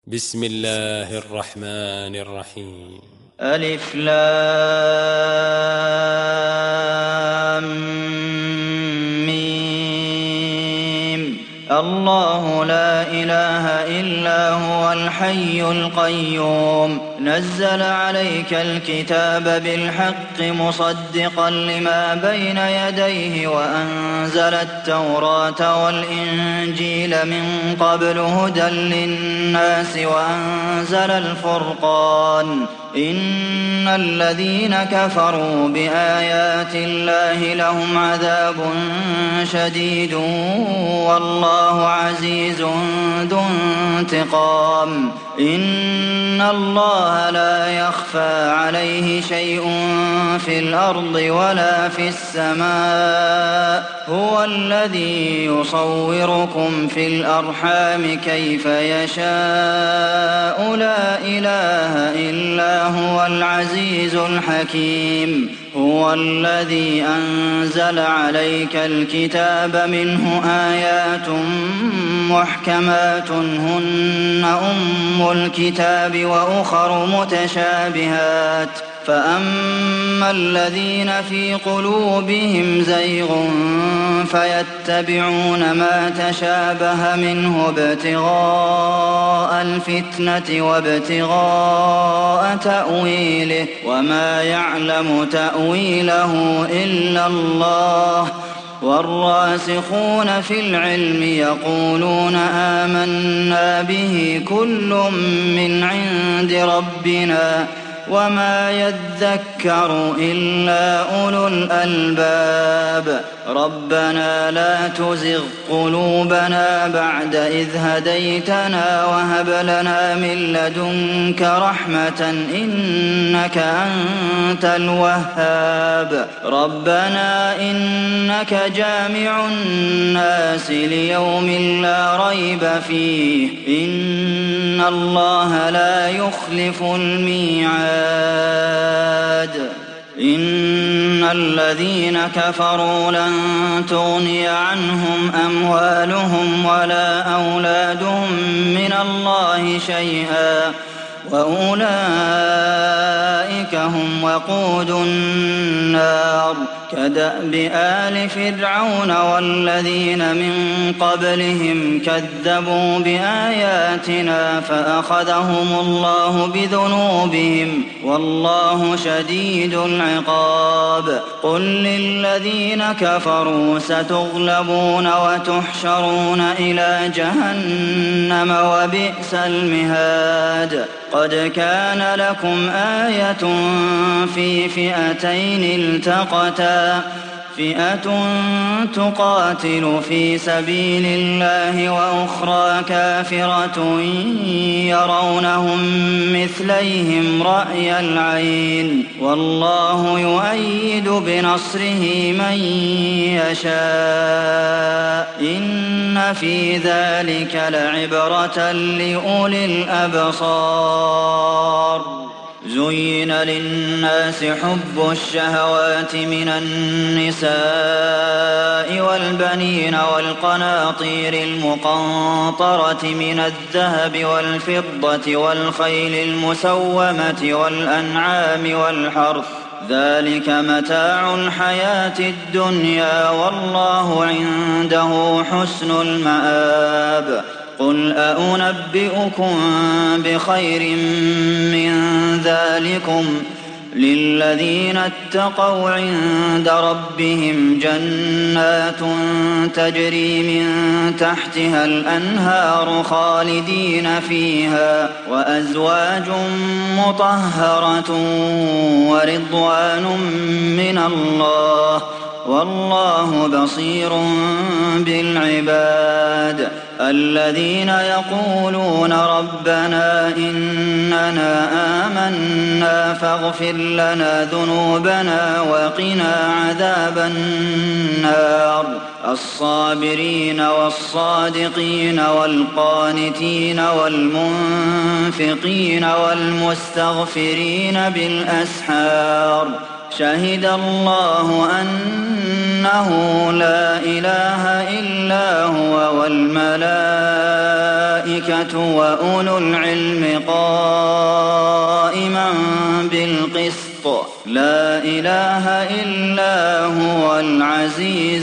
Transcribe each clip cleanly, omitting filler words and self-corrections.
بسم الله الرحمن الرحيم. ألف لام ميم. الله لا إله إلا هو الحي القيوم نزل عليك الكتاب بالحق مصدقا لما بين يديه وأنزل التوراة والإنجيل من قبل هدى للناس وأنزل الفرقان إن الذين كفروا بآيات الله لهم عذاب شديد والله عزيز ذو انتقام إن الله لا يخفى عليه شيء في الأرض ولا في السماء هو الذي يصوركم في الأرحام كيف يشاء لا إله إلا هو العزيز الحكيم هو الذي أنزل عليك الكتاب منه آيات محكمات هن أم الكتاب وأخر متشابهات فأما الذين في قلوبهم زيغ فيتبعون ما تشابه منه ابتغاء الفتنة وابتغاء تأويله وما يعلم تأويله إلا الله والراسخون في العلم يقولون آمنا به كل من عند ربنا وما يذكر إلا أولو الألباب ربنا لا تزغ قلوبنا بعد إذ هديتنا وهب لنا من لدنك رحمة إنك أنت الوهاب ربنا إنك جامع الناس ليوم لا ريب فيه إن الله لا يخلف الميعاد إن الذين كفروا لن تغني عنهم أموالهم ولا أولادهم من الله شيئا وأولئك هم وقود النار كدأب آل فرعون والذين من قبلهم كذبوا بآياتنا فأخذهم الله بذنوبهم والله شديد العقاب قل للذين كفروا ستغلبون وتحشرون إلى جهنم وبئس المهاد قد كان لكم آية في فئتين التقتا فئة تقاتل في سبيل الله وأخرى كافرة يرونهم مثليهم رأي العين والله يؤيد بنصره من يشاء إن في ذلك لعبرة لأولي الأبصار زين للناس حب الشهوات من النساء والبنين والقناطير المقنطرة من الذهب والفضة والخيل المسومة والأنعام والحرث ذلك متاع الحياة الدنيا والله عنده حسن المآب قل أنبئكم بخير من ذلكم للذين اتقوا عند ربهم جنات تجري من تحتها الأنهار خالدين فيها وأزواج مطهرة ورضوان من الله والله بصير بالعباد الذين يقولون ربنا إننا آمنا فاغفر لنا ذنوبنا وقنا عذاب النار الصابرين والصادقين والقانتين والمنفقين والمستغفرين بالأسحار شهد الله أنه لا إله إلا هو والملائكة وأولو العلم قائما بالقسط لا إله إلا هو العزيز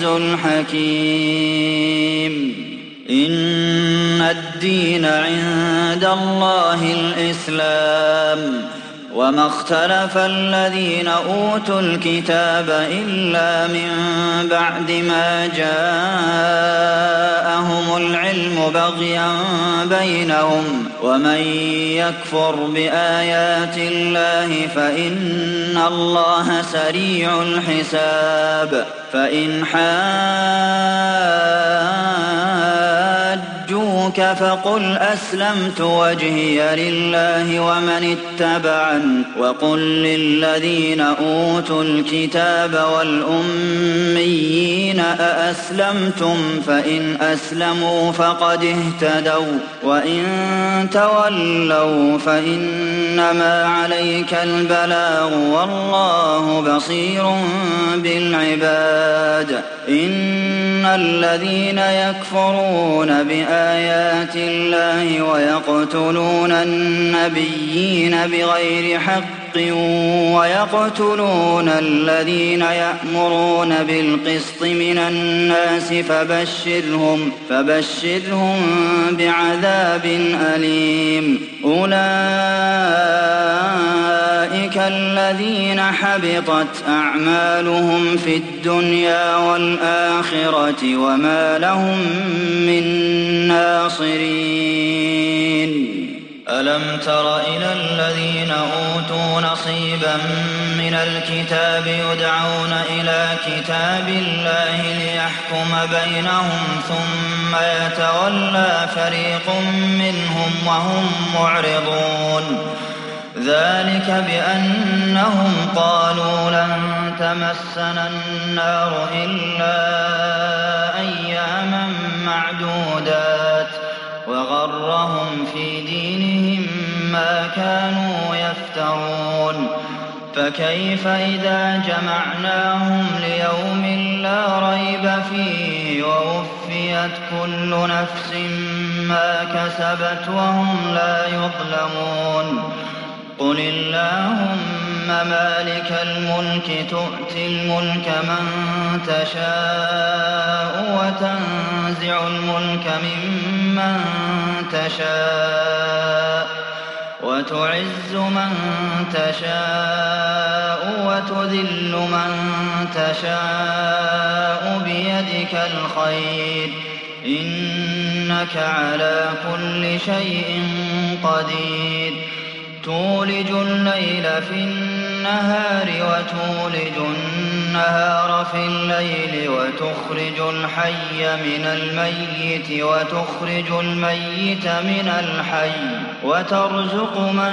الحكيم إن الدين عند الله الإسلام وما اختلف الذين أوتوا الكتاب إلا من بعد ما جاءهم العلم بغيا بينهم ومن يكفر بآيات الله فإن الله سريع الحساب فإن حاجوك فقل أسلمت وجهي لله ومن اتبعني وقل للذين أوتوا الكتاب والأميين أأسلمتم فإن أسلموا فقد اهتدوا وإن تولوا فإنما عليك البلاغ والله بصير بالعباد إن الذين يكفرون بآيات الله ويقتلون النبيين بغير حق ويقتلون الذين يأمرون بالقسط من الناس فبشرهم بعذاب أليم أولئك الذين حبطت أعمالهم في الدنيا والآخرة وما لهم من ناصرين ألم تر إلى الذين أوتوا نصيبا من الكتاب يدعون إلى كتاب الله ليحكم بينهم ثم يتولى فريق منهم وهم معرضون ذلك بأنهم قالوا لن تمسنا النار إلا أياما معدودات وغرهم في دينهم ما كانوا يفترون فكيف إذا جمعناهم ليوم لا ريب فيه ووفيت كل نفس ما كسبت وهم لا يظلمون قل اللهم مالك الملك تؤتي الملك من تشاء وتنزع الملك ممن تشاء وتعز من تشاء وتذل من تشاء بيدك الخير إنك على كل شيء قدير تولج الليل في النهار وتولج النهار في الليل وتخرج الحي من الميت وتخرج الميت من الحي وترزق من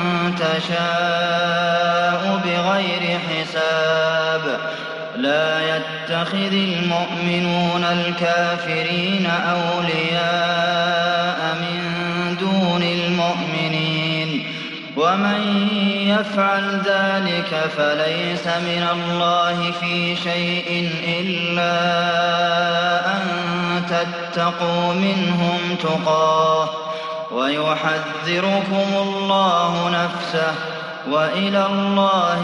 تشاء بغير حساب لا يتخذ المؤمنون الكافرين أولياء من دون المؤمنين ومن يفعل ذلك فليس من الله في شيء إلا أن تتقوا منهم تقاه ويحذركم الله نفسه وإلى الله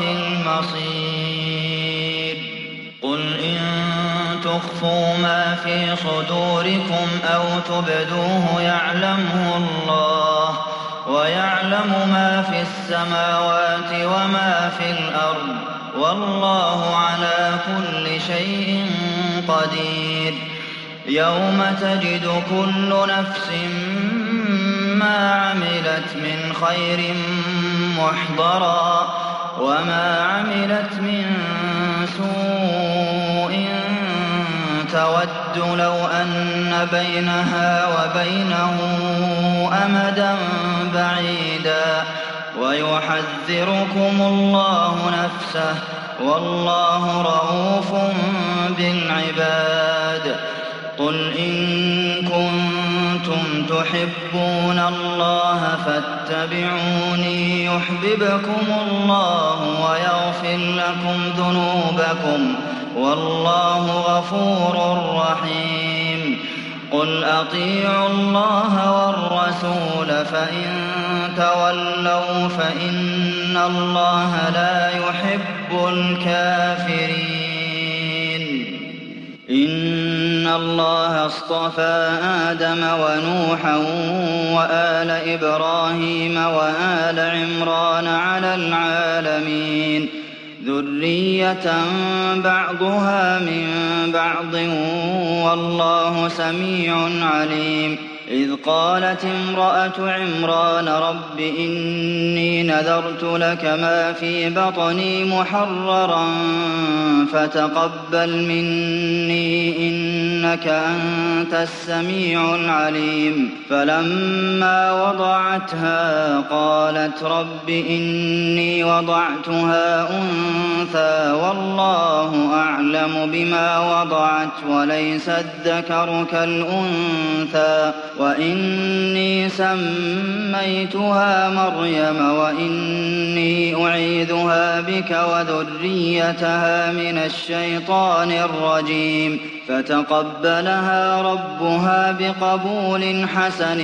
المصير قل إن تخفوا ما في صدوركم أو تبدوه يعلمه الله ويعلم ما في السماوات وما في الأرض والله على كل شيء قدير يوم تجد كل نفس ما عملت من خير محضرا وما عملت من سوء تود لو أن بينها وبينه أمدا بعيدا ويحذركم الله نفسه والله رءوف بالعباد قل إن كنتم كنتم تحبون الله فاتبعوني يحببكم الله ويغفر لكم ذنوبكم والله غفور رحيم قل أطيعوا الله والرسول فإن تولوا فإن الله لا يحب الكافرين إن الله اصطفى آدم ونوحا وآل إبراهيم وآل عمران على العالمين ذرية بعضها من بعض والله سميع عليم إذ قالت امرأة عمران رب إني نذرت لك ما في بطني محررا فتقبل مني إنك أنت السميع العليم فلما وضعتها قالت رب إني وضعتها أنثى والله أعلم بما وضعت وليس الذكر كالأنثى وإني سميتها مريم وإني أعيذها بك وذريتها من الشيطان الرجيم فتقبلها ربها بقبول حسن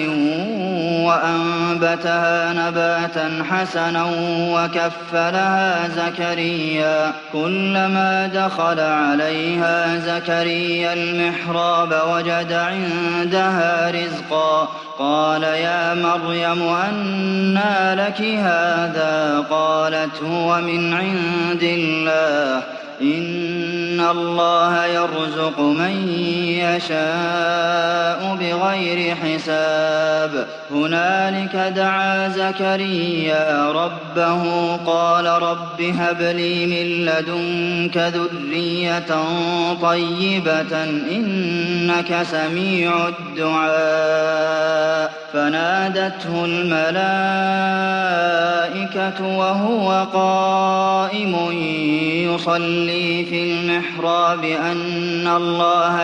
وأنبتها نباتا حسنا وكفلها زكريا كلما دخل عليها زكريا المحراب وجد عندها رزقا قال يا مريم أنى لك هذا قالت هو من عند الله إن الله يرزق من يشاء بغير حساب هنالك دعا زكريا ربه قال رب هب لي من لدنك ذرية طيبة إنك سميع الدعاء فنادته الملائكة وهو قائم يصلي في المحراب أن الله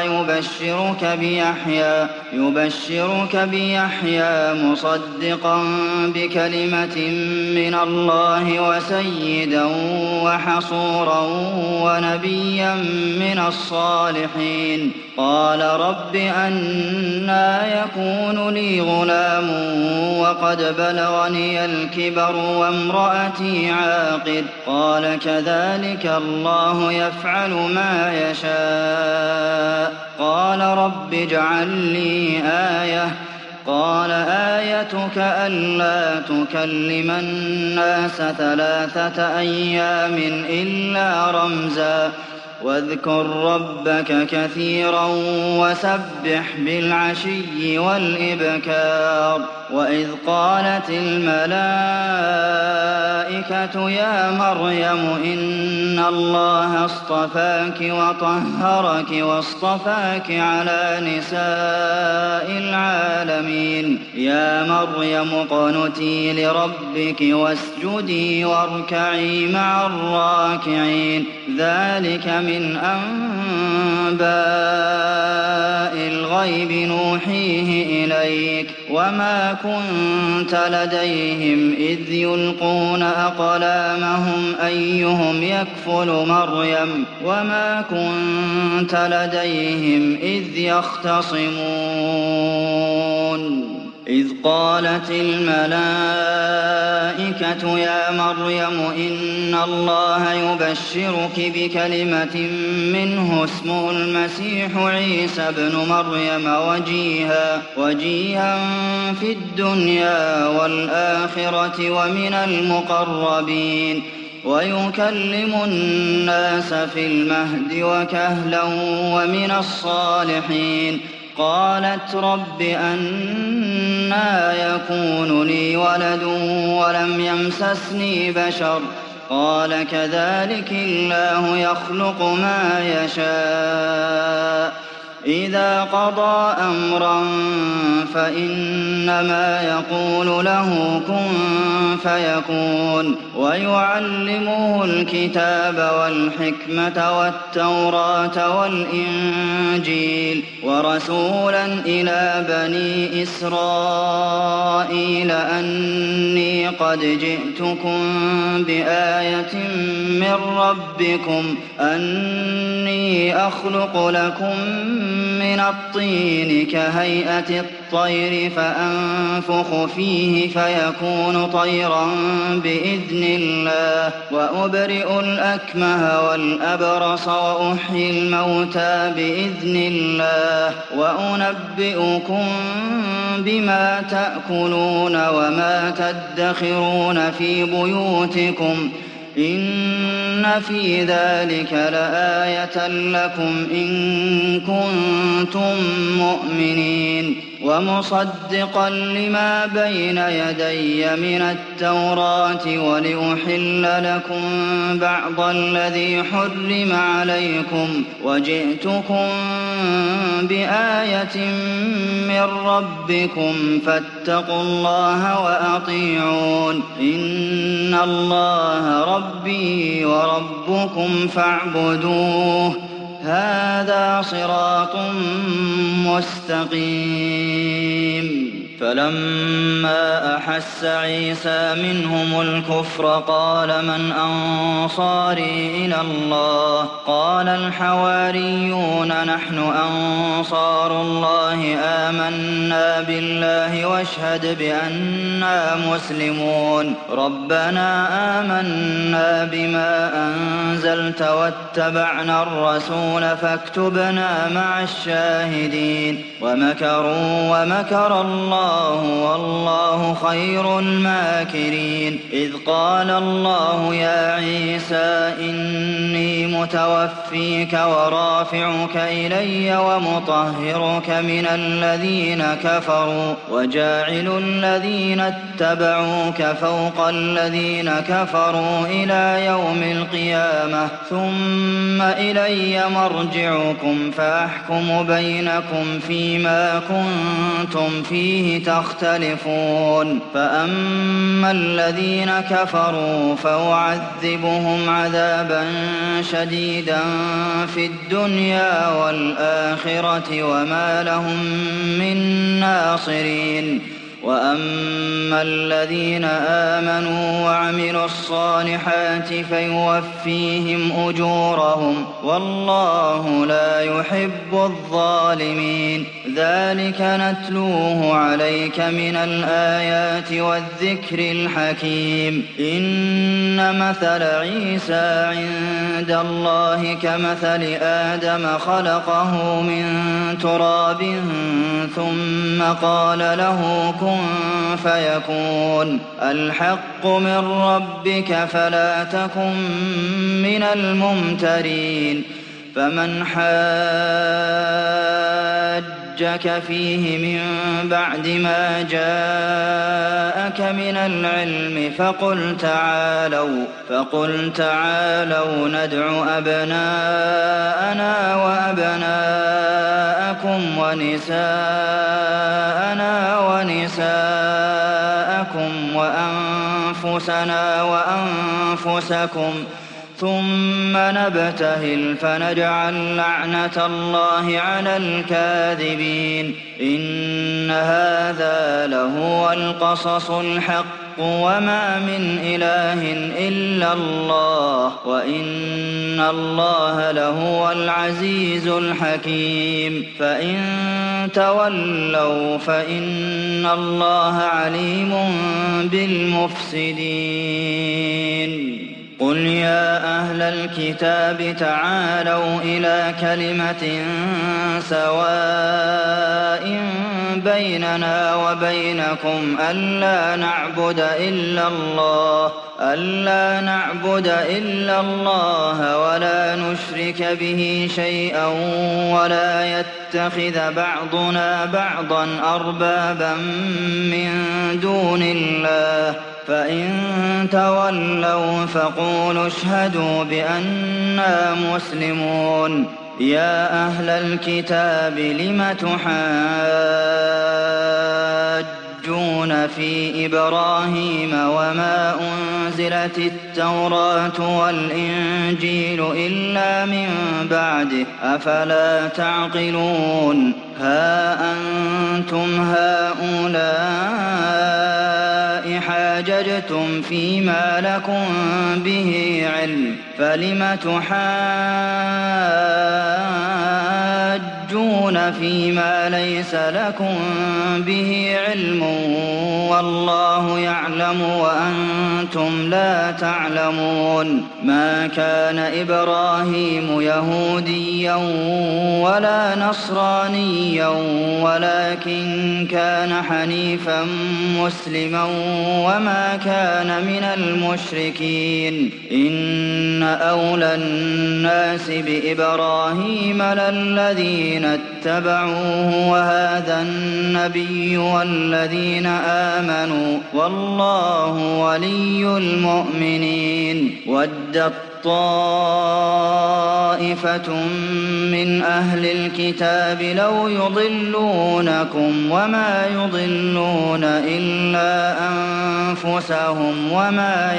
يبشرك بيحيى مصدقا بكلمة من الله وسيدا وحصورا ونبيا من الصالحين قال رب أنى يكون لي غلام وقد بلغني الكبر وامرأتي عاقر قال كذلك الله يفعل ما يشاء قال رب اجعل لي آية قال آيتك ألا تكلم الناس 3 أيام إلا رمزا واذكر ربك كثيرا وسبح بالعشي والإبكار وإذ قالت الملائكة يا مريم إن الله اصطفاك وطهرك واصطفاك على نساء العالمين يا مريم اقنتي لربك واسجدي واركعي مع الراكعين ذلك من أنباء الغيب نوحيه إليك وما كنت لديهم إذ يلقون أقلامهم أيهم يكفل مريم وما كنت لديهم إذ يختصمون إذ قالت الملائكة يا مريم إن الله يبشرك بكلمة منه اسمه المسيح عيسى ابن مريم وجيها في الدنيا والآخرة ومن المقربين ويكلم الناس في المهد وكهلا ومن الصالحين قالت رب أنى يكون لي ولد ولم يمسسني بشر قال كذلك الله يخلق ما يشاء إذا قضى أمرا فإنما يقول له كن فيكون ويعلمه الكتاب والحكمة والتوراة والإنجيل ورسولا إلى بني إسرائيل أني قد جئتكم بآية من ربكم أني أخلق لكم من الطين كهيئة الطير فأنفخ فيه فيكون طيرا بإذن الله وأبرئ الأكمه والأبرص وأحيي الموتى بإذن الله وأنبئكم بما تأكلون وما تدخرون في بيوتكم إن في ذلك لآية لكم إن كنتم مؤمنين ومصدقا لما بين يدي من التوراة ولأحل لكم بعض الذي حرم عليكم وجئتكم بآية من ربكم فاتقوا الله وأطيعون إن الله ربي وربكم فاعبدوه هذا صراط مستقيم فلما أحس عيسى منهم الكفر قال من أنصاري إلى الله قال الحواريون نحن أنصار الله آمنا بالله واشهد بأننا مسلمون ربنا آمنا بما أنزلت واتبعنا الرسول فاكتبنا مع الشاهدين ومكروا ومكر الله والله خير الماكرين إذ قال الله يا عيسى إني متوفيك ورافعك إلي ومطهرك من الذين كفروا وجاعل الذين اتبعوك فوق الذين كفروا إلى يوم القيامة ثم إلي مرجعكم فأحكم بينكم فيما كنتم فيه تختلفون فأما الذين كفروا فأعذبهم عذابا شديدا في الدنيا والآخرة وما لهم من ناصرين وأما الذين آمنوا وعملوا الصالحات فيوفيهم أجورهم والله لا يحب الظالمين ذلك نتلوه عليك من الآيات والذكر الحكيم إن مثل عيسى عند الله كمثل آدم خلقه من تراب ثم قال له كن فيكون الحق من ربك فلا تكن من الممترين فمن حاجك فيه من بعد ما جاءك من العلم فقل تعالوا ندع أبناءنا وأبناءكم ونساءنا ونساءكم وأنفسنا وأنفسكم ثم نبتهل فنجعل لعنة الله على الكاذبين إن هذا لهو القصص الحق وما من إله إلا الله وإن الله لهو العزيز الحكيم فإن تولوا فإن الله عليم بالمفسدين قل يا أهل الكتاب تعالوا إلى كلمة سواء بيننا وبينكم ألا نعبد إلا الله ولا نشرك به شيئا ولا يتخذ بعضنا بعضا أربابا من دون الله فإن تولوا فقولوا اشهدوا بأننا مسلمون يا أهل الكتاب لم تحاجون في إبراهيم وما أنزلت التوراة والإنجيل إلا من بعده أفلا تعقلون ها أنتم هؤلاء حاججتم فيما لكم به علم فلم تحاجون فيما ليس لكم به علم والله يعلم وأنتم لا تعلمون ما كان إبراهيم يهوديا ولا نصرانيا ولكن كان حنيفا مسلما وما كان من المشركين إن أولى الناس بإبراهيم للذين اتبعوه وهذا النبي والذين آمنوا والله ولي المؤمنين ودت طائفة من أهل الكتاب لو يضلونكم وما يضلون إلا أنفسهم وما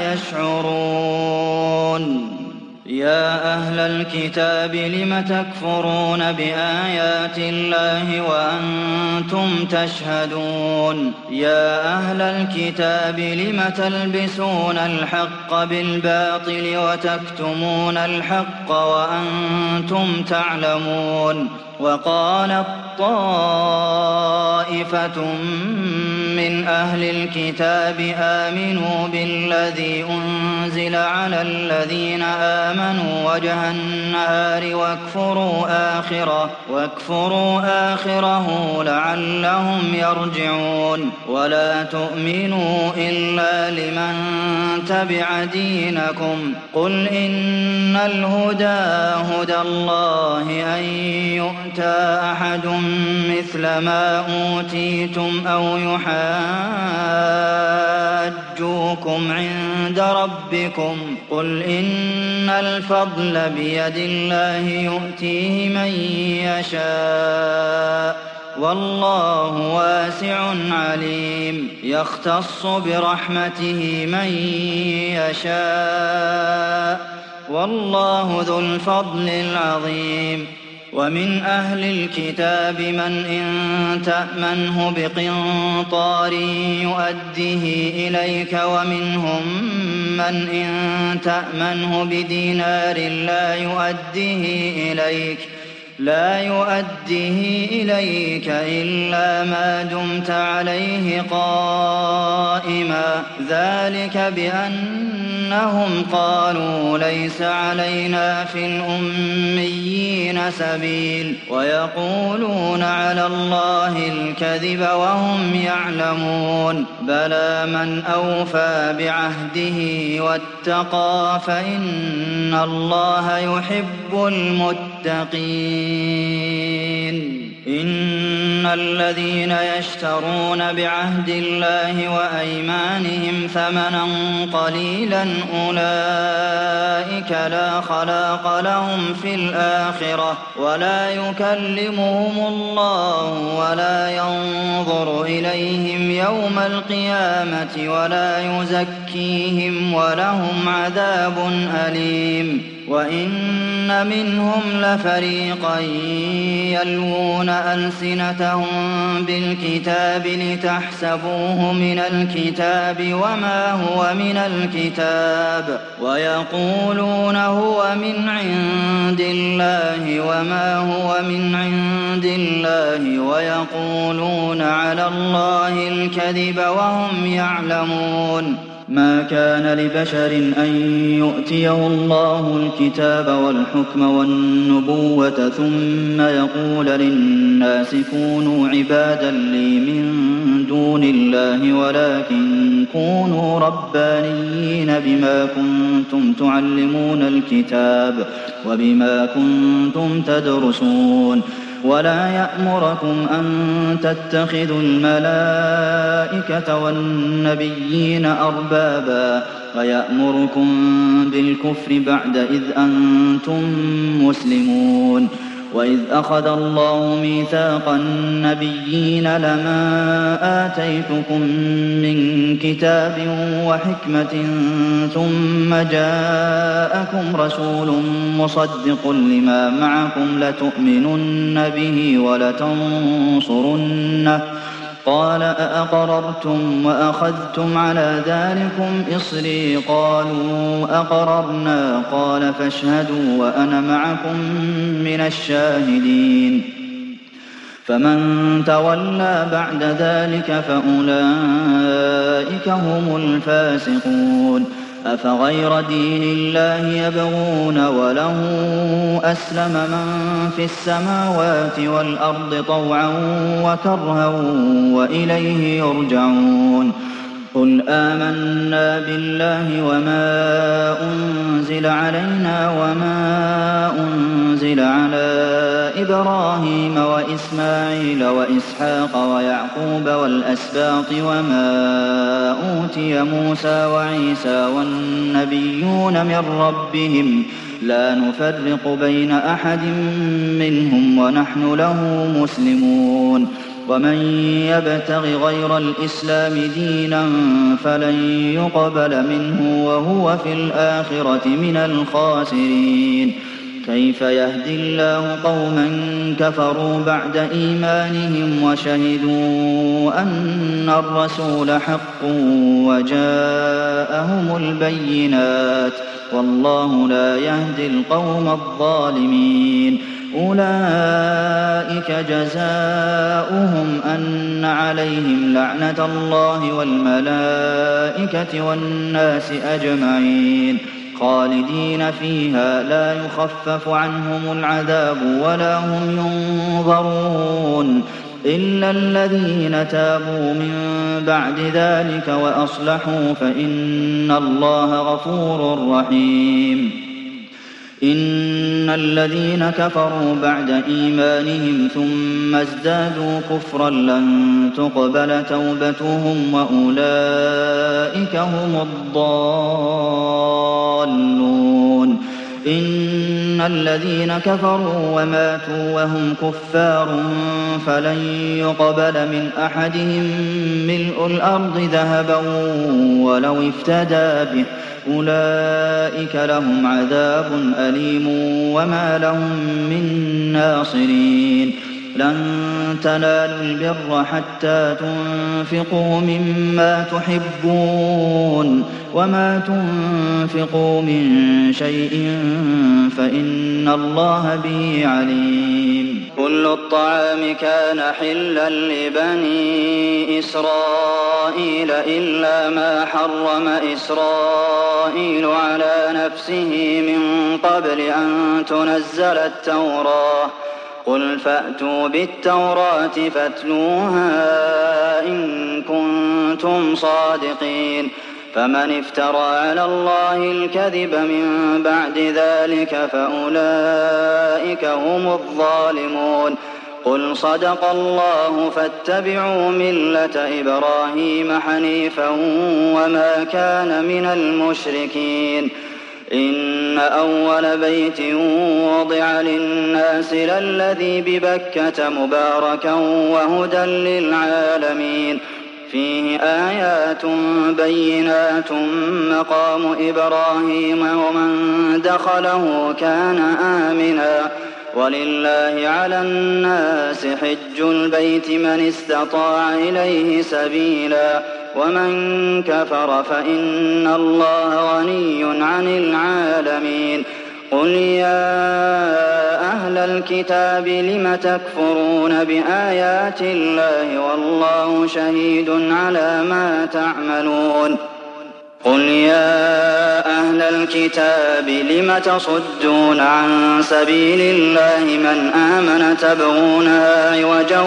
يشعرون يا أهل الكتاب لم تكفرون بآيات الله وأنتم تشهدون يا أهل الكتاب لم تلبسون الحق بالباطل وتكتمون الحق وأنتم تعلمون وقالت طائفة من أهل الكتاب آمنوا بالذي أنزل على الذين آمنوا وجه النهار واكفروا آخره لعلهم يرجعون ولا تؤمنوا إلا لمن تبع دينكم قل إن الهدى هدى الله أن يؤتى أحد مثل ما أوتيتم أو يحاجوكم عند ربكم قل إن الفضل بيد الله يؤتيه من يشاء والله واسع عليم يختص برحمته من يشاء والله ذو الفضل العظيم ومن أهل الكتاب من إن تأمنه بقنطار يؤديه إليك ومنهم من إن تأمنه بدينار لا يؤديه إليك إلا ما دمت عليه قائما ذلك بأنهم قالوا ليس علينا في الأميين سبيل ويقولون على الله الكذب وهم يعلمون بلى من أوفى بعهده واتقى فإن الله يحب المتقين إن الذين يشترون بعهد الله وأيمانهم ثمنا قليلا أولئك لا خلاق لهم في الآخرة ولا يكلمهم الله ولا ينظر إليهم يوم القيامة ولا يزكيهم ولهم عذاب أليم وإن منهم لفريقا يلوون ألسنتهم بالكتاب لتحسبوه من الكتاب وما هو من الكتاب ويقولون هو من عند الله وما هو من عند الله ويقولون على الله الكذب وهم يعلمون ما كان لبشر أن يؤتيه الله الكتاب والحكم والنبوة ثم يقول للناس كونوا عبادا لي من دون الله ولكن كونوا ربانيين بما كنتم تعلمون الكتاب وبما كنتم تدرسون ولا يأمركم أن تتخذوا الملائكة والنبيين أربابا ويأمركم بالكفر بعد إذ أنتم مسلمون وإذ أخذ الله ميثاق النبيين لما آتيتكم من كتاب وحكمة ثم جاءكم رسول مصدق لما معكم لتؤمنن به ولتنصرنه قال أأقررتم وأخذتم على ذلكم إصري قالوا أقررنا قال فاشهدوا وأنا معكم من الشاهدين فمن تولى بعد ذلك فأولئك هم الفاسقون أفغير دين الله يبغون وله أسلم من في السماوات والأرض طوعا وكرها وإليه يرجعون قل آمنا بالله وما أنزل علينا وما أنزل على إبراهيم وإسماعيل وإسحاق ويعقوب والأسباط وما أوتي موسى وعيسى والنبيون من ربهم لا نفرق بين أحد منهم ونحن له مسلمون ومن يبتغ غير الإسلام دينا فلن يقبل منه وهو في الآخرة من الخاسرين كيف يهدي الله قوما كفروا بعد إيمانهم وشهدوا أن الرسول حق وجاءهم البينات والله لا يهدي القوم الظالمين أولئك جزاؤهم أن عليهم لعنة الله والملائكة والناس أجمعين خالدين فيها لا يخفف عنهم العذاب ولا هم ينظرون إلا الذين تابوا من بعد ذلك وأصلحوا فإن الله غفور رحيم إن الذين كفروا بعد إيمانهم ثم ازدادوا كفرا لن تقبل توبتهم وأولئك هم الضالون إن الذين كفروا وماتوا وهم كفار فلن يقبل من أحدهم ملء الأرض ذهبا ولو افتدى به أولئك لهم عذاب أليم وما لهم من ناصرين لن تنالوا البر حتى تنفقوا مما تحبون وما تنفقوا من شيء فإن الله به عليم كل الطعام كان حلا لبني إسرائيل إلا ما حرم إسرائيل على نفسه من قبل أن تنزل التوراة قل فأتوا بالتوراة فاتلوها إن كنتم صادقين فمن افترى على الله الكذب من بعد ذلك فأولئك هم الظالمون قل صدق الله فاتبعوا ملة إبراهيم حنيفا وما كان من المشركين إن أول بيت وضع للناس للذي ببكة مباركا وهدى للعالمين فيه آيات بينات مقام إبراهيم ومن دخله كان آمنا ولله على الناس حج البيت من استطاع إليه سبيلا ومن كفر فإن الله غني عن العالمين قل يا أهل الكتاب لم تكفرون بآيات الله والله شهيد على ما تعملون قل يا أهل الكتاب لم تصدون عن سبيل الله من آمن تبغونها عوجا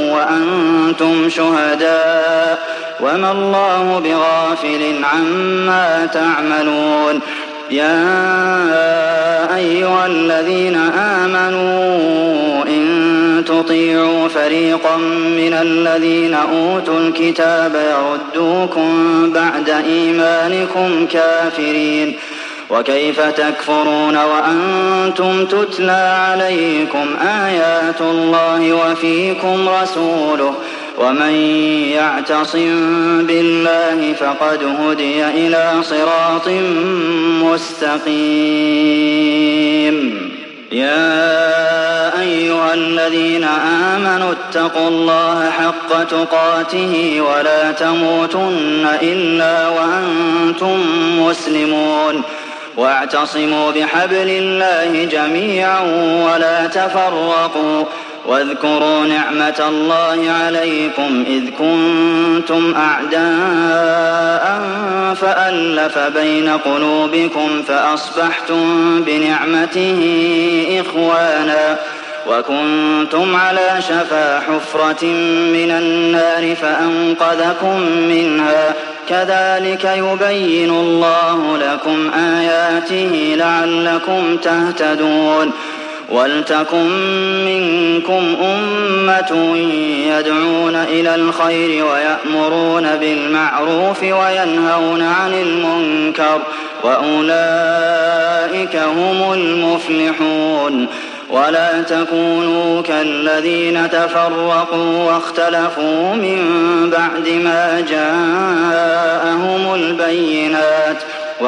وأنتم شهداء وما الله بغافل عما تعملون يا أيها الذين آمنوا إن تطيعوا فريقا من الذين أوتوا الكتاب يردوكم بعد إيمانكم كافرين وكيف تكفرون وأنتم تتلى عليكم آيات الله وفيكم رسوله ومن يعتصم بالله فقد هدي إلى صراط مستقيم يا أيها الذين آمنوا اتقوا الله حق تقاته ولا تموتن إلا وأنتم مسلمون واعتصموا بحبل الله جميعا ولا تفرقوا واذكروا نعمة الله عليكم إذ كنتم أعداء فألف بين قلوبكم فأصبحتم بنعمته إخوانا وكنتم على شفا حفرة من النار فأنقذكم منها كذلك يبين الله لكم آياته لعلكم تهتدون ولتكن منكم أمة يدعون إلى الخير ويأمرون بالمعروف وينهون عن المنكر وأولئك هم المفلحون ولا تكونوا كالذين تفرقوا واختلفوا من بعد ما جاءهم البينات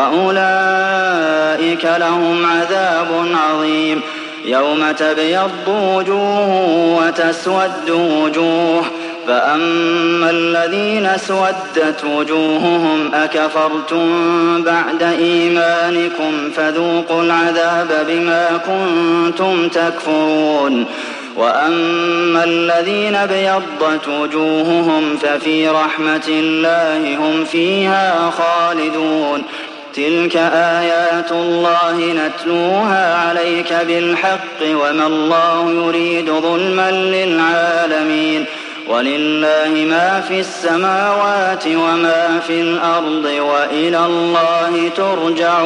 وأولئك لهم عذاب عظيم يوم تبيض وجوه وتسود وجوه فأما الذين اسودت وجوههم أكفرتم بعد إيمانكم فذوقوا العذاب بما كنتم تكفرون وأما الذين ابيضت وجوههم ففي رحمة الله هم فيها خالدون تلك آيات الله نتلوها عليك بالحق وما الله يريد ظلما للعالمين ولله ما في السماوات وما في الأرض وإلى الله ترجع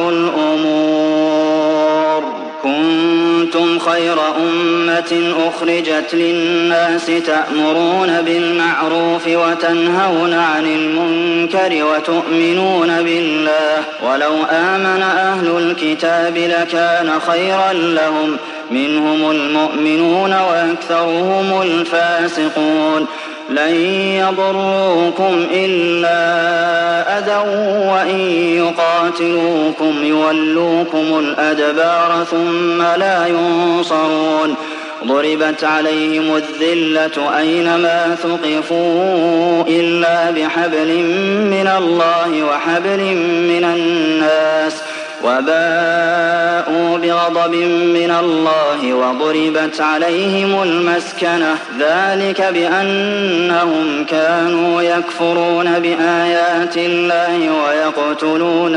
الأمور كنتم خير أمة أخرجت للناس تأمرون بالمعروف وتنهون عن المنكر وتؤمنون بالله ولو آمن أهل الكتاب لكان خيرا لهم منهم المؤمنون وأكثرهم الفاسقون لن يضروكم إلا أذى وإن يقاتلوكم يولوكم الأدبار ثم لا ينصرون ضربت عليهم الذلة أينما ثقفوا إلا بحبل من الله وحبل من الناس وباءوا بغضب من الله وضربت عليهم المسكنة ذلك بأنهم كانوا يكفرون بآيات الله ويقتلون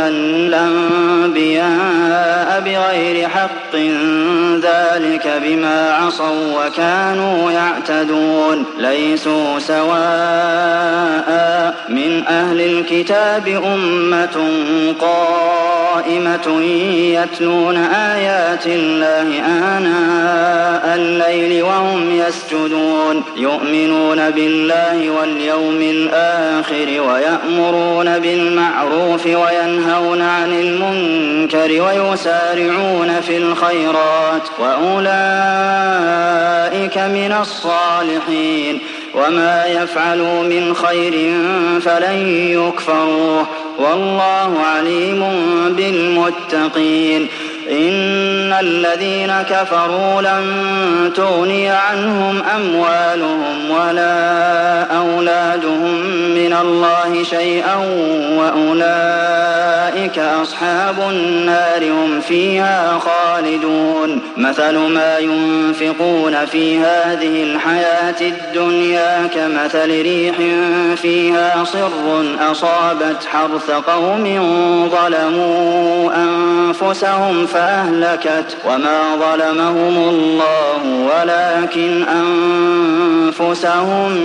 الأنبياء بغير حق ذلك بما عصوا وكانوا يعتدون ليسوا سواء من أهل الكتاب أمة قائمة يتلون آيات الله آناء الليل وهم يسجدون يؤمنون بالله واليوم الآخر ويأمرون بالمعروف وينهون عن المنكر ويسارعون في الخيرات وأولئك من الصالحين وما يفعلوا من خير فلن يكفروه والله عليم بالمتقين إن الذين كفروا لن تغني عنهم أموالهم ولا أولادهم من الله شيئا وأولئك أصحاب النار هم فيها خالدون مثل ما ينفقون في هذه الحياة الدنيا كمثل ريح فيها صر أصابت حرث قوم ظلموا أنفسهم فأهلكت وما ظلمهم الله ولكن أنفسهم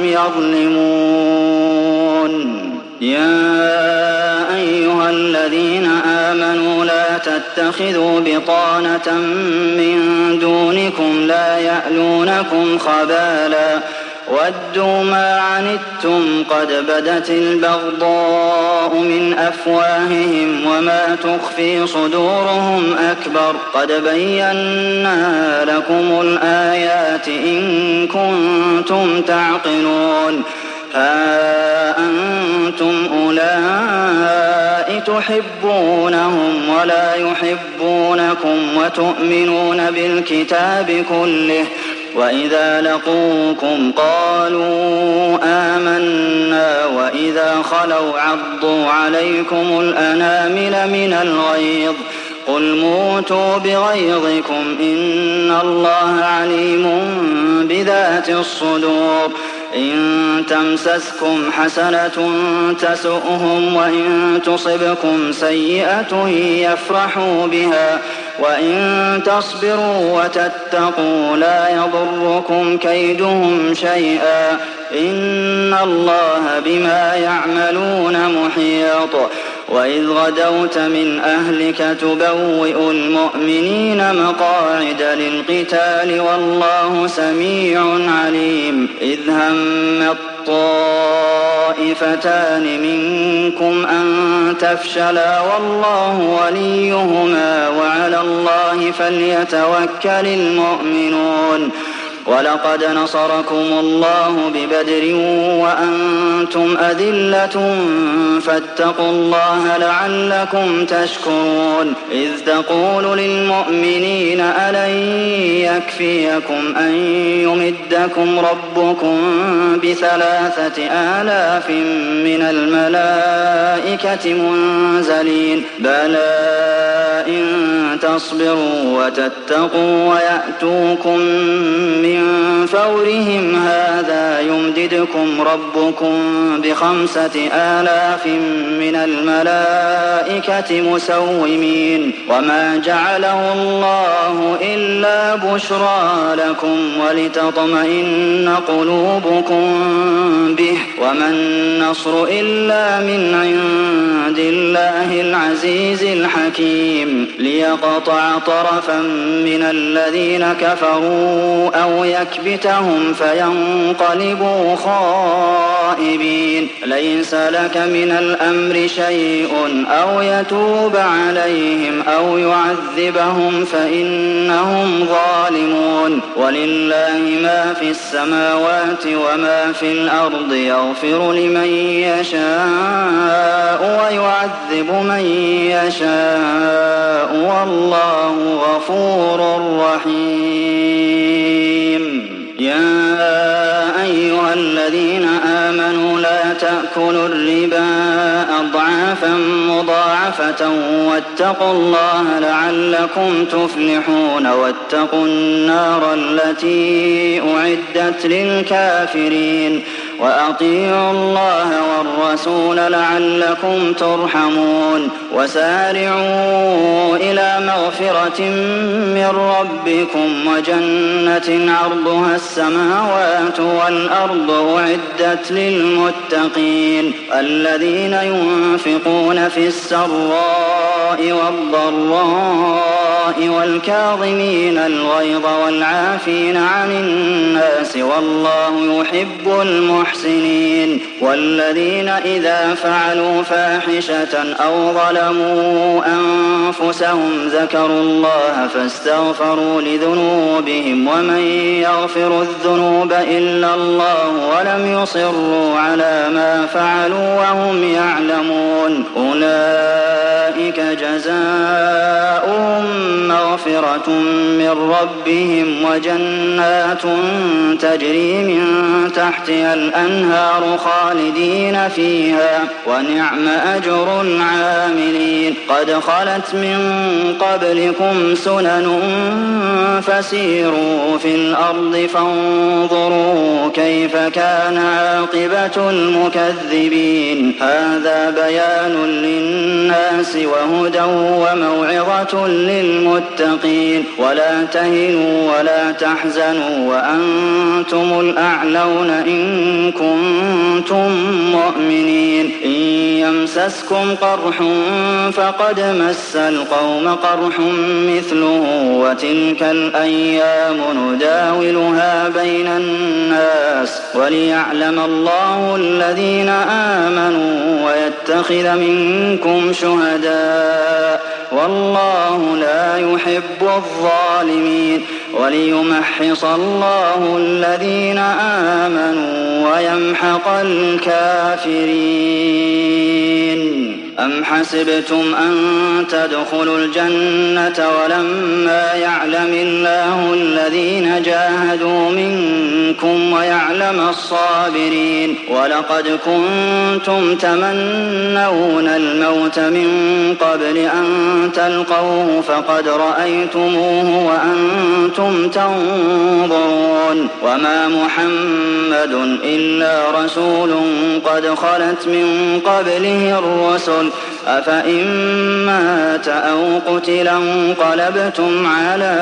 يظلمون يا أيها الذين آمنوا لا تتخذوا بطانة من دونكم لا يألونكم خبالا وَدُّوا مَا عَنِتُّمْ قَدْ بَدَتِ الْبَغْضَاءُ مِنْ أَفْوَاهِهِمْ وَمَا تُخْفِي صُدُورُهُمْ أَكْبَرُ قَدْ بَيَّنَّا لَكُمُ الْآيَاتِ إِن كُنتُمْ تَعْقِلُونَ ها أنتم أولئك تحبونهم ولا يحبونكم وتؤمنون بالكتاب كله وإذا لقوكم قالوا آمنا وإذا خلوا عضوا عليكم الأنامل من الغيظ قل موتوا بغيظكم إن الله عليم بذات الصدور إن تمسسكم حسنة تسؤهم وإن تصبكم سيئة يفرحوا بها وإن تصبروا وتتقوا لا يضركم كيدهم شيئا إن الله بما يعملون محيط وإذ غدوت من أهلك تبوئ المؤمنين مقاعد للقتال والله سميع عليم إذ هم الطائفتان منكم أن تفشلا والله وليهما وعلى الله فليتوكل المؤمنون ولقد نصركم الله ببدر وأنتم أذلة فاتقوا الله لعلكم تشكرون إذ تقول للمؤمنين ألن يكفيكم أن يمدكم ربكم ب3,000 من الملائكة منزلين بلى إن تصبروا وتتقوا ويأتوكم من فورهم هذا يمددكم ربكم ب5,000 من الملائكة مسومين وما جعله الله إلا بشرى لكم ولتطمئن قلوبكم به وما النصر إلا من عند الله العزيز الحكيم ليقطع طرفا من الذين كفروا أو يكبتهم فينقلبوا خائبين ليس لك من الأمر شيء أو يتوب عليهم أو يعذبهم فإنهم ظالمون ولله ما في السماوات وما في الأرض يغفر لمن يشاء ويعذب من يشاء والله غفور رحيم يا أيها الذين آمنوا لا تأكلوا الربا أضعافا مضاعفة واتقوا الله لعلكم تفلحون واتقوا النار التي أعدت للكافرين وأطيعوا الله والرسول لعلكم ترحمون وسارعوا إلى مغفرة من ربكم وجنة عرضها السماوات والأرض أعدت للمتقين الذين ينفقون في السراء والضراء والكاظمين الغيظ والعافين عن الناس والله يحب المحسنين والذين إذا فعلوا فاحشة أو ظلموا أنفسهم ذكروا الله فاستغفروا لذنوبهم ومن يغفر الذنوب إلا الله ولم يصروا على ما فعلوا وهم يعلمون أولئك جزاؤهم مغفرة من ربهم وجنات تجري من تحتها الأنهار خالدين فيها ونعم أجر العاملين قد خلت من قبلكم سنن فسيروا في الأرض فانظروا كيف كان عاقبة المكذبين هذا بيان للناس للناس وهدى وموعظة للمتقين. ولا تهنوا ولا تحزنوا وأنتم الأعلون إن كنتم مؤمنين. إن يمسسكم قرح فقد مس القوم قرح مثله وتلك الأيام نداولها بين الناس وليعلم الله الذين آمنوا ويتخذ منكم شهداء والله لا يحب الظالمين. وليمحص الله الذين آمنوا ويمحق الكافرين. أم حسبتم أن تدخلوا الجنة ولما يعلم الله الذين جاهدوا منكم ويعلم الصابرين. ولقد كنتم تمنون الموت من قبل أن تلقوه فقد رأيتموه وأنتم تنظرون. وما محمد إلا رسول قد خلت من قبله الرسل أفإن مات أو قتلا انقلبتم على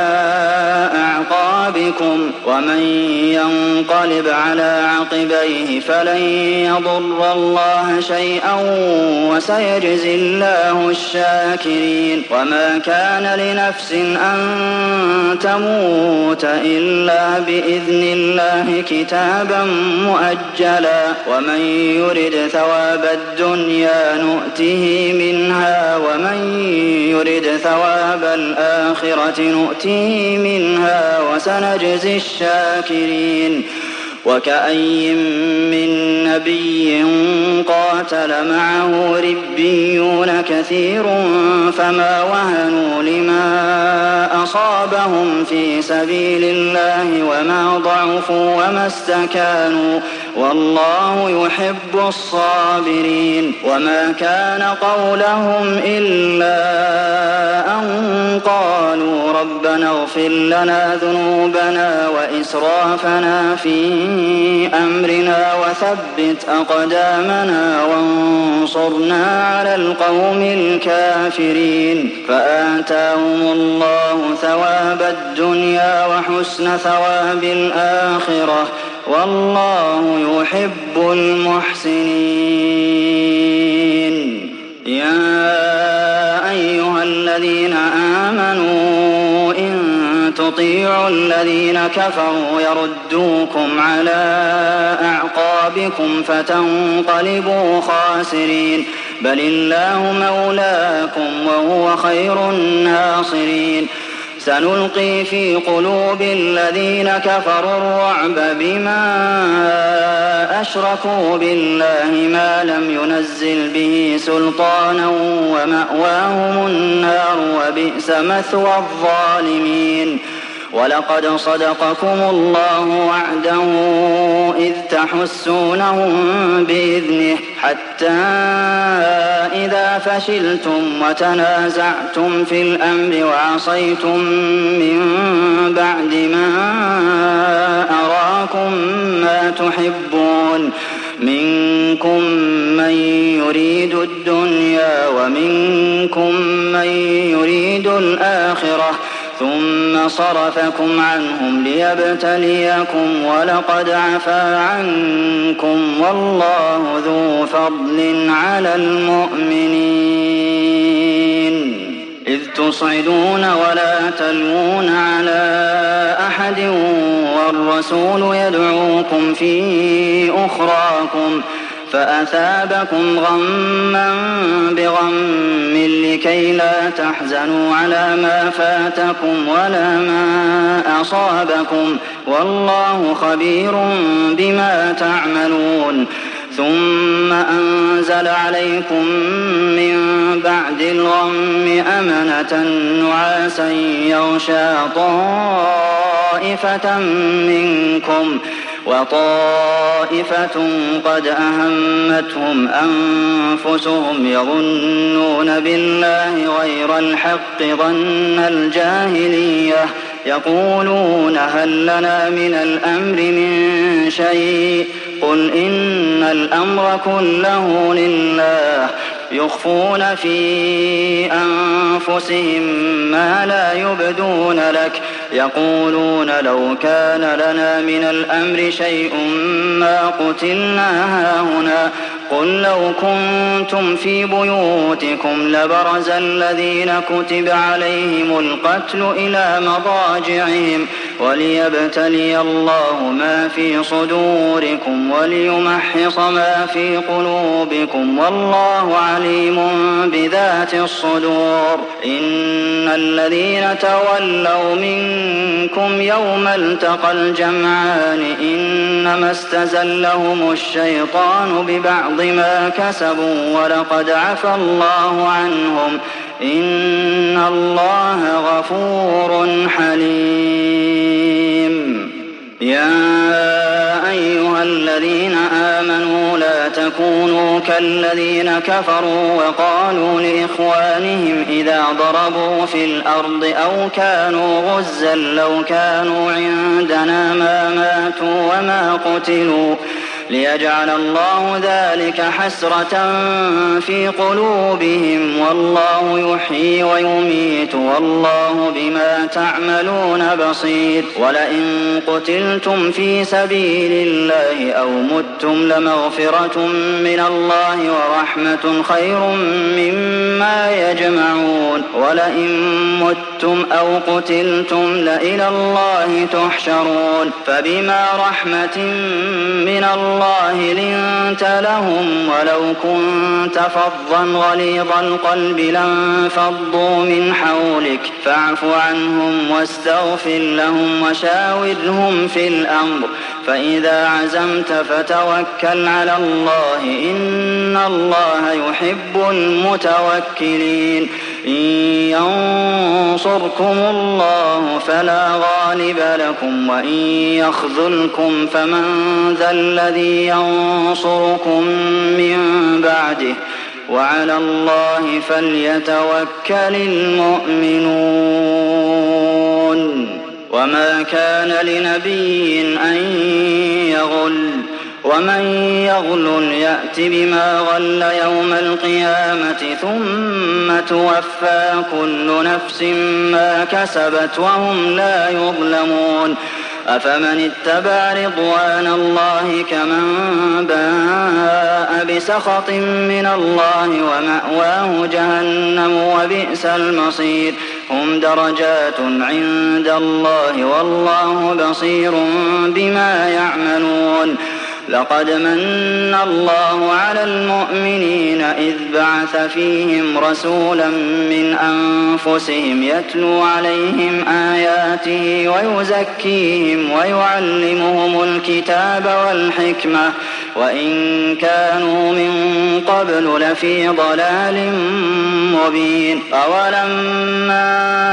أعقابكم ومن ينقلب على عقبيه فلن يضر الله شيئا وسيجزي الله الشاكرين. وما كان لنفس أن تموت إلا بإذن الله كتابا مؤجلا ومن يرد ثواب الدنيا نؤته منها ومن يرد ثواب الآخرة نؤته منها وسنجزي الشاكرين. وكأي من نبي قاتل معه ربيون كثير فما وهنوا لما أصابهم في سبيل الله وما ضعفوا وما استكانوا والله يحب الصابرين. وما كان قولهم إلا أن قالوا ربنا اغفر لنا ذنوبنا وإسرافنا في أمرنا وثبت أقدامنا وانصرنا على القوم الكافرين. فآتاهم الله ثواب الدنيا وحسن ثواب الآخرة والله يحب المحسنين. يا أيها الذين آمنوا إن تطيعوا الذين كفروا يردوكم على أعقابكم فتنقلبوا خاسرين بل الله مولاكم وهو خير الناصرين. سنلقي في قلوب الذين كفروا الرعب بما أشركوا بالله ما لم ينزل به سلطانا ومأواهم النار وبئس مثوى الظالمين. ولقد صدقكم الله وعده إذ تحسونهم بإذنه حتى إذا فشلتم وتنازعتم في الأمر وعصيتم من بعد ما أراكم ما تحبون منكم من يريد الدنيا ومنكم من يريد الآخرة ثم صرفكم عنهم ليبتليكم ولقد عفا عنكم والله ذو فضل على المؤمنين. إذ تصعدون ولا تلوون على أحد والرسول يدعوكم في أخراكم فأثابكم غما بغم لكي لا تحزنوا على ما فاتكم ولا ما أصابكم والله خبير بما تعملون. ثم أنزل عليكم من بعد الغم أمنة نعاسا يغشى طائفة منكم وطائفة قد أهمتهم أنفسهم يظنون بالله غير الحق ظن الجاهلية يقولون هل لنا من الأمر من شيء قل إن الأمر كله لله يخفون في أنفسهم ما لا يبدون لك يقولون لو كان لنا من الأمر شيء ما قتلنا هاهنا قل لو كنتم في بيوتكم لبرز الذين كتب عليهم القتل إلى مضاجعهم وليبتلي الله ما في صدوركم وليمحص ما في قلوبكم والله عليم بذات الصدور إن الذين تولوا منكم يوم التقى الجمعان إنما استزلهم الشيطان ببعض ما كسبوا ولقد عفى الله عنهم إن الله غفور حليم يا أيها الذين آمنوا لا تكونوا كالذين كفروا وقالوا لإخوانهم إذا ضربوا في الأرض أو كانوا غزا لو كانوا عندنا ما ماتوا وما قتلوا ليجعل الله ذلك حسرة في قلوبهم والله يحيي ويميت والله بما تعملون بصير ولئن قتلتم في سبيل الله أو متم لمغفرة من الله ورحمة خير مما يجمعون ولئن متم أو قتلتم لإلى الله تحشرون فبما رحمة من الله لنت لهم ولو كنت فظا غليظ القلب لانفضوا من حولك فاعف عنهم واستغفر لهم وشاورهم في الأمر فإذا عزمت فتوكل على الله إن الله يحب المتوكلين إن ينصركم الله فلا غالب لكم وإن يخذلكم فمن ذا الذي ينصركم من بعده وعلى الله فليتوكل المؤمنون وما كان لنبي أن يغل ومن يغل يأت بما غل يوم القيامة ثم توفى كل نفس ما كسبت وهم لا يظلمون أفمن اتبع رضوان الله كمن باء بسخط من الله ومأواه جهنم وبئس المصير هم درجات عند الله والله بصير بما يعملون لقد من الله على المؤمنين إذ بعث فيهم رسولا من أنفسهم يتلو عليهم آياته ويزكيهم ويعلمهم الكتاب والحكمة وإن كانوا من قبل لفي ضلال مبين أولما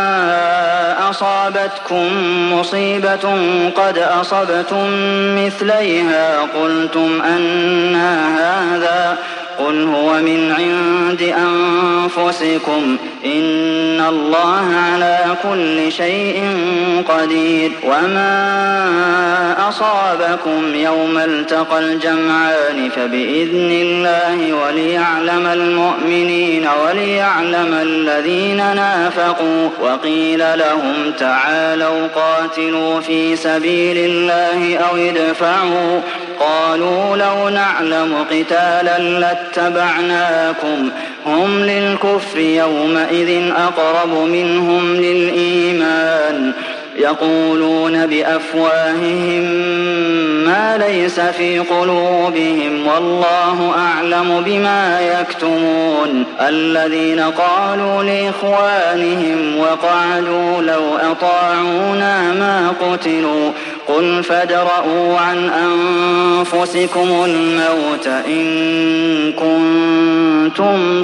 أصابتكم مصيبة قد أصبتم مثليها قلتم أنى هذا قل هو من عند أنفسكم إن الله على كل شيء قدير وما أصابكم يوم التقى الجمعان فبإذن الله وليعلم المؤمنين وليعلم الذين نافقوا وقيل لهم تعالوا قاتلوا في سبيل الله أو ادفعوا قالوا لو نعلم قتالا لاتبعناكم هم للكفر يومئذ أقرب منهم للإيمان يقولون بأفواههم ما ليس في قلوبهم والله أعلم بما يكتمون الذين قالوا لإخوانهم وقعدوا لو أطاعونا ما قتلوا قل فادرءوا عن أنفسكم الموت إن كنتم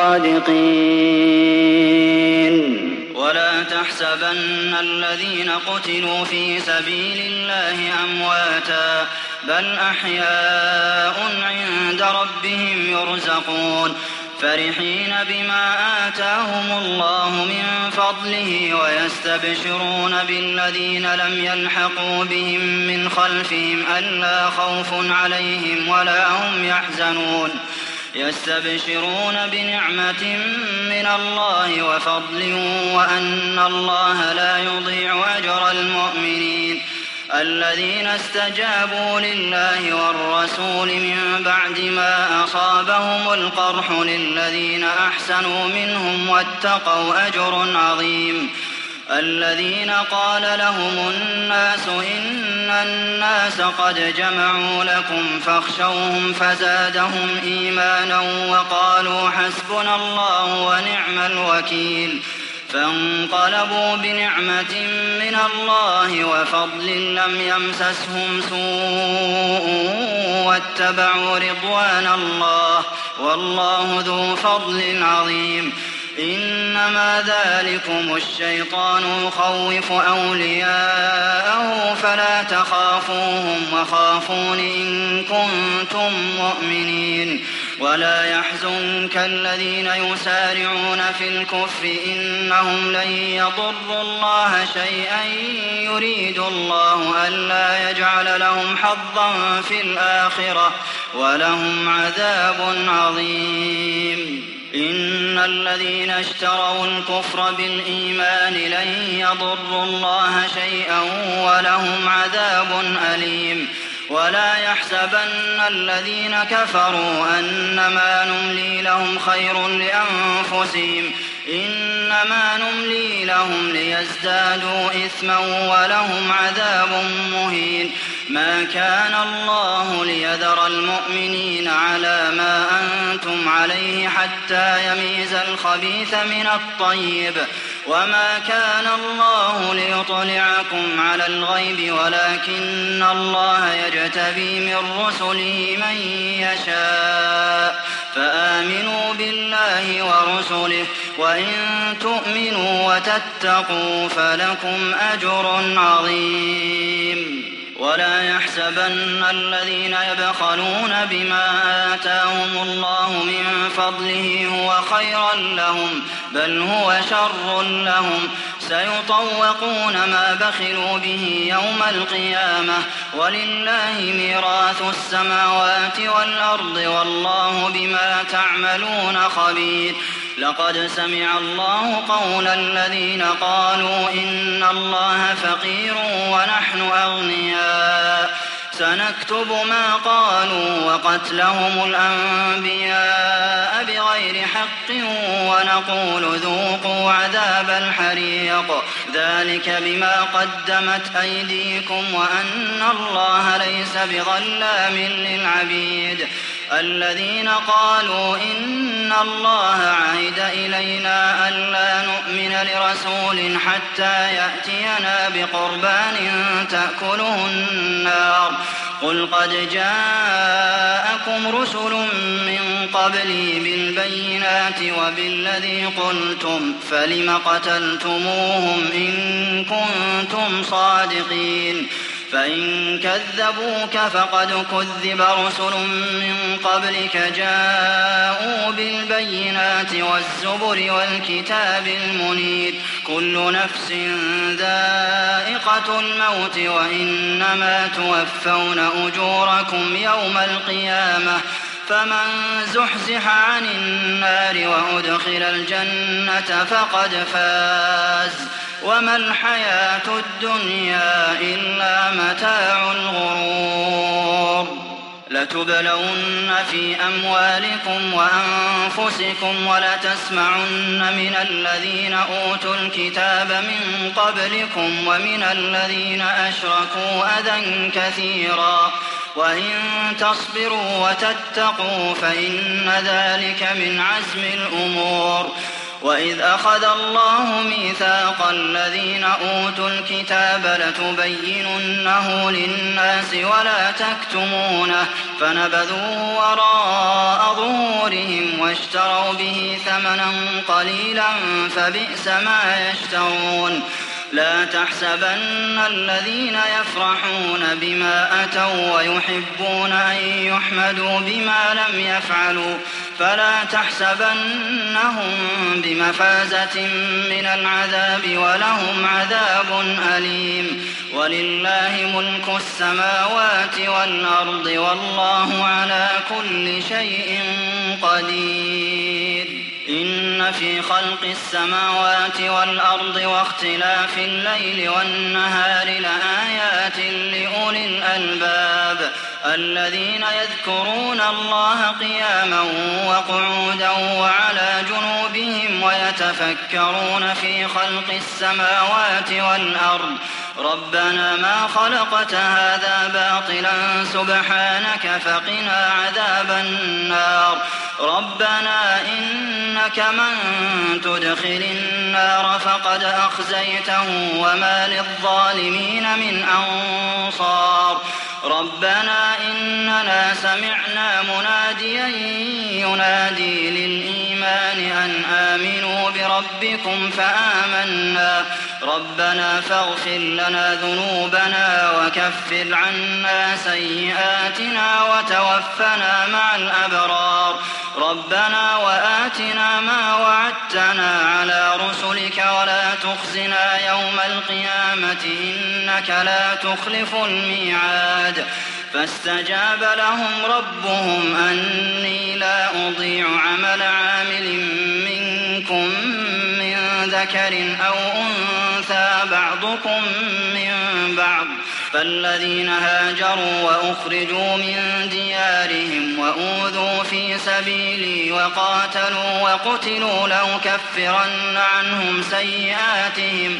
صادقين ولا تحسبن الذين قتلوا في سبيل الله أمواتا بل أحياء عند ربهم يرزقون فرحين بما آتاهم الله من فضله ويستبشرون بالذين لم يلحقوا بهم من خلفهم ألا خوف عليهم ولا هم يحزنون يستبشرون بنعمة من الله وفضل وأن الله لا يضيع أجر المؤمنين الذين استجابوا لله والرسول من بعد ما أصابهم القرح للذين أحسنوا منهم واتقوا أجر عظيم الذين قال لهم الناس إن الناس قد جمعوا لكم فاخشوهم فزادهم إيمانا وقالوا حسبنا الله ونعم الوكيل فانقلبوا بنعمة من الله وفضل لم يمسسهم سوء واتبعوا رضوان الله والله ذو فضل عظيم إنما ذلكم الشيطان يخوف أولياءه فلا تخافوهم وخافون إن كنتم مؤمنين ولا يحزنك الذين يسارعون في الكفر إنهم لن يضروا الله شيئا يريد الله ألا يجعل لهم حظا في الآخرة ولهم عذاب عظيم إن الذين اشتروا الكفر بالإيمان لن يضروا الله شيئا ولهم عذاب أليم ولا يحسبن الذين كفروا أنما نملي لهم خير لأنفسهم إنما نملي لهم ليزدادوا إثما ولهم عذاب مهين ما كان الله ليذر المؤمنين على ما أنتم عليه حتى يميز الخبيث من الطيب وما كان الله ليطلعكم على الغيب ولكن الله يجتبي من رسله من يشاء فآمنوا بالله ورسله وإن تؤمنوا وتتقوا فلكم أجر عظيم ولا يحسبن الذين يبخلون بما آتاهم الله من فضله هو خيرا لهم بل هو شر لهم سيطوقون ما بخلوا به يوم القيامة ولله ميراث السماوات والأرض والله بما تعملون خبير لقد سمع الله قول الذين قالوا إن الله فقير ونحن أغنياء سنكتب ما قالوا وقتلهم الأنبياء بغير حق ونقول ذوقوا عذاب الحريق ذلك بما قدمت أيديكم وأن الله ليس بظلام للعبيد الذين قالوا إن الله عهد إلينا ألا نؤمن لرسول حتى يأتينا بقربان تأكله النار قل قد جاءكم رسل من قبلي بالبينات وبالذي قلتم فلم قتلتموهم إن كنتم صادقين فإن كذبوك فقد كذب رسل من قبلك جاءوا بالبينات والزبر والكتاب المنير كل نفس ذائقة الموت وإنما توفون أجوركم يوم القيامة فمن زحزح عن النار وأدخل الجنة فقد فاز وما الحياة الدنيا إلا متاع الغرور لتبلون في أموالكم وأنفسكم ولتسمعن من الذين أوتوا الكتاب من قبلكم ومن الذين أشركوا أذى كثيرا وإن تصبروا وتتقوا فإن ذلك من عزم الأمور وإذ أخذ الله ميثاق الذين أوتوا الكتاب لتبيننه للناس ولا تكتمونه فنبذوه وراء ظهورهم واشتروا به ثمنا قليلا فبئس ما يشترون لا تحسبن الذين يفرحون بما أتوا ويحبون أن يحمدوا بما لم يفعلوا فلا تحسبنهم بمفازة من العذاب ولهم عذاب أليم ولله ملك السماوات والأرض والله على كل شيء قدير إن في خلق السماوات والأرض واختلاف الليل والنهار لآيات لأولي الألباب الذين يذكرون الله قياما وقعودا وعلى جنوبهم ويتفكرون في خلق السماوات والأرض ربنا ما خلقت هذا باطلا سبحانك فقنا عذاب النار ربنا إنك من تدخل النار فقد أخزيته وما للظالمين من أنصار ربنا إننا سمعنا مناديا ينادي للإيمان أن آمنوا بربكم فآمنا ربنا فاغفر لنا ذنوبنا وكفر عنا سيئاتنا وتوفنا مع الأبرار ربنا وآتنا ما وعدتنا على رسلك ولا تخزنا يوم القيامة إنك لا تخلف الميعاد فاستجاب لهم ربهم أني لا أضيع عمل عامل منكم من ذكر أو أنثى بعضكم من بعض فالذين هاجروا وأخرجوا من ديارهم وأوذوا في سبيلي وقاتلوا وقتلوا لأكفرن عنهم سيئاتهم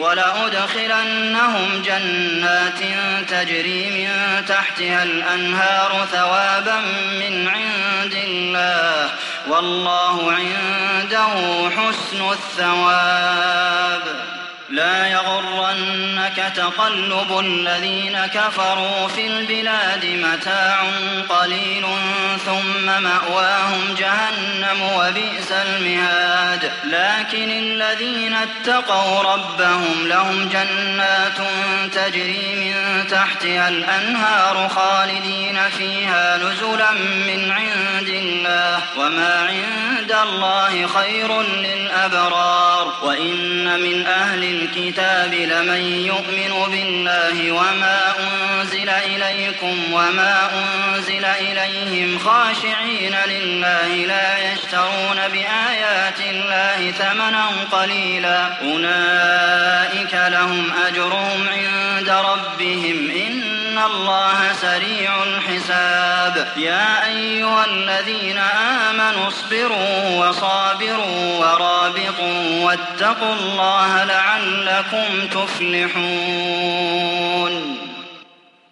ولأدخلنهم جنات تجري من تحتها الأنهار ثوابا من عند الله والله عنده حسن الثواب لا يغرنك تقلب الذين كفروا في البلاد متاع قليل ثم مأواهم جهنم وبئس المهاد لكن الذين اتقوا ربهم لهم جنات تجري من تحتها الأنهار خالدين فيها نزلا من عند الله وما عند الله خير للأبرار وإن من أهل الكتاب لمن يؤمن بالله وما أنزل إليكم وما أنزل إليهم خاشعين لله لا يشترون بآيات الله ثمنا قليلا أولئك لهم أجرهم عند ربهم إن الله سريع الحساب يا أيها الذين آمنوا اصبروا وصابروا ورابطوا واتقوا الله لعلكم تفلحون